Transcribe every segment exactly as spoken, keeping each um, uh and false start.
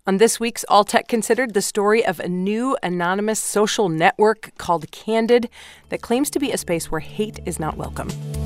On this week's All Tech Considered, the story of a new anonymous social network called Candid that claims to be a space where hate is not welcome.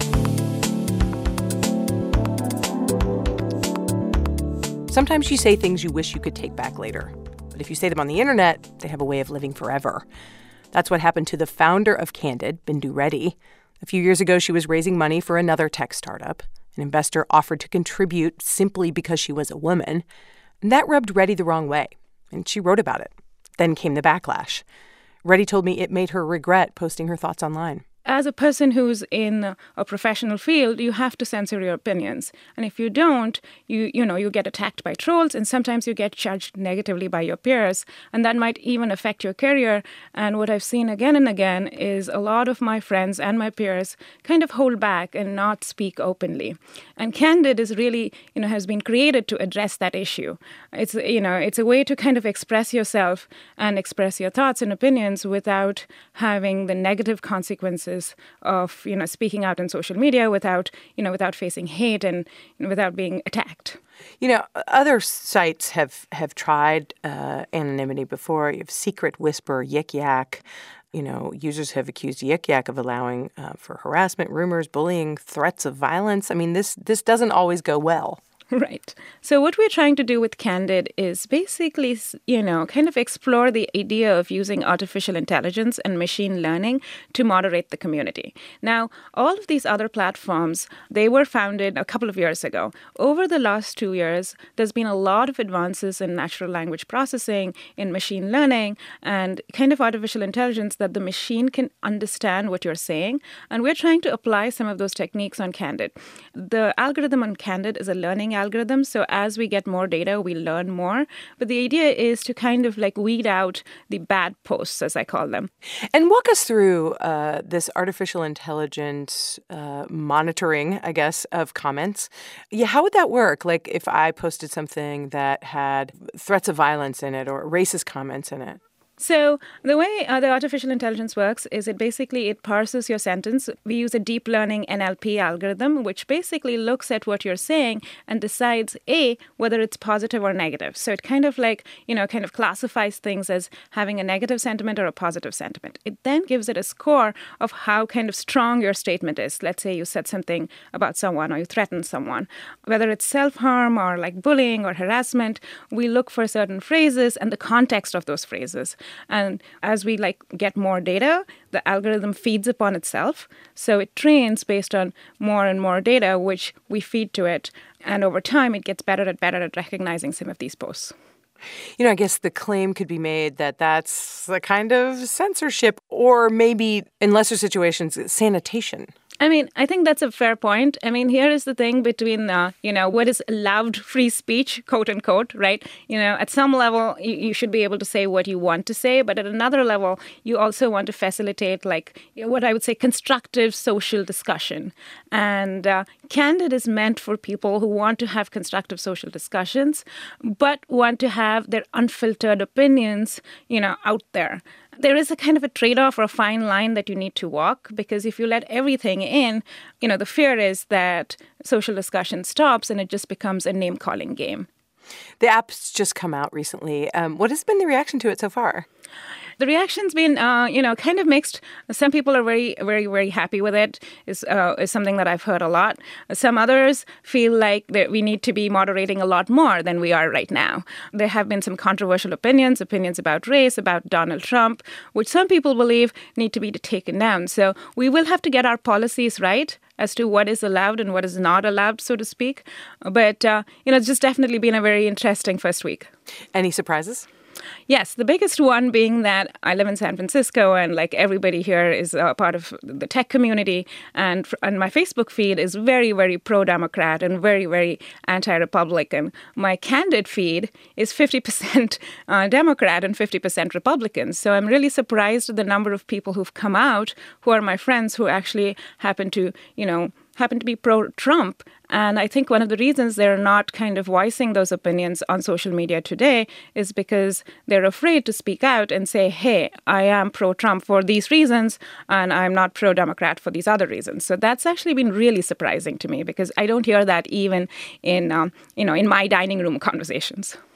Sometimes you say things you wish you could take back later. But if you say them on the internet, they have a way of living forever. That's what happened to the founder of Candid, Bindu Reddy. A few years ago, she was raising money for another tech startup. An investor offered to contribute simply because she was a woman. And that rubbed Reddy the wrong way, and she wrote about it. Then came the backlash. Reddy told me it made her regret posting her thoughts online. As a person who's in a professional field, you have to censor your opinions. And if you don't, you you know, you get attacked by trolls, and sometimes you get judged negatively by your peers. And that might even affect your career. And what I've seen again and again is a lot of my friends and my peers kind of hold back and not speak openly. And Candid is really, you know, has been created to address that issue. It's, you know, it's a way to kind of express yourself and express your thoughts and opinions without having the negative consequences of, you know, speaking out on social media without, you know, without facing hate and you know, without being attacked. You know, other sites have, have tried uh, anonymity before. You have Secret Whisper, Yik Yak. You know, users have accused Yik Yak of allowing uh, for harassment, rumors, bullying, threats of violence. I mean, this this doesn't always go well. Right. So what we're trying to do with Candid is basically, you know, kind of explore the idea of using artificial intelligence and machine learning to moderate the community. Now, all of these other platforms, they were founded a couple of years ago. Over the last two years, there's been a lot of advances in natural language processing, in machine learning, and kind of artificial intelligence that the machine can understand what you're saying. And we're trying to apply some of those techniques on Candid. The algorithm on Candid is a learning algorithm. So as we get more data, we learn more. But the idea is to kind of like weed out the bad posts, as I call them. And walk us through uh, this artificial intelligence uh, monitoring, I guess, of comments. Yeah, how would that work? Like if I posted something that had threats of violence in it or racist comments in it? So the way uh, the artificial intelligence works is it basically, it parses your sentence. We use a deep learning N L P algorithm, which basically looks at what you're saying and decides, A, whether it's positive or negative. So it kind of like, you know, kind of classifies things as having a negative sentiment or a positive sentiment. It then gives it a score of how kind of strong your statement is. Let's say you said something about someone or you threatened someone. Whether it's self-harm or like bullying or harassment, we look for certain phrases and the context of those phrases. And as we like get more data, the algorithm feeds upon itself. So it trains based on more and more data, which we feed to it. And over time, it gets better and better at recognizing some of these posts. You know, I guess the claim could be made that that's a kind of censorship or maybe, in lesser situations, sanitation. I mean, I think that's a fair point. I mean, here is the thing between, uh, you know, what is allowed free speech, quote unquote, right? You know, at some level, you, you should be able to say what you want to say. But at another level, you also want to facilitate, like, you know, what I would say constructive social discussion. And uh, Candid is meant for people who want to have constructive social discussions, but want to have their unfiltered opinions, you know, out there. There is a kind of a trade-off or a fine line that you need to walk, because if you let everything in, you know, the fear is that social discussion stops and it just becomes a name-calling game. The app's just come out recently. Um, what has been the reaction to it so far? The reaction's been, uh, you know, kind of mixed. Some people are very, very, very happy with it, is, uh, is something that I've heard a lot. Some others feel like that we need to be moderating a lot more than we are right now. There have been some controversial opinions, opinions about race, about Donald Trump, which some people believe need to be taken down. So we will have to get our policies right as to what is allowed and what is not allowed, so to speak. But, uh, you know, it's just definitely been a very interesting first week. Any surprises? Yes, the biggest one being that I live in San Francisco and like everybody here is a part of the tech community, and, and my Facebook feed is very, very pro-Democrat and very, very anti-Republican. My Candid feed is fifty percent uh, Democrat and fifty percent Republican. So I'm really surprised at the number of people who've come out who are my friends who actually happen to, you know, happen to be pro-Trump. And I think one of the reasons they're not kind of voicing those opinions on social media today is because they're afraid to speak out and say, hey, I am pro-Trump for these reasons, and I'm not pro-Democrat for these other reasons. So that's actually been really surprising to me, because I don't hear that even in, um, you know, in my dining room conversations.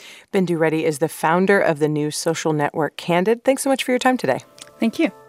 Bindu Reddy is the founder of the new social network Candid. Thanks so much for your time today. Thank you.